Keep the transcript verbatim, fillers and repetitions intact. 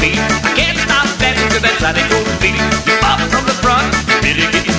feet. I can't stop dancing to that Sally Gold beat. You pop from the front, really get you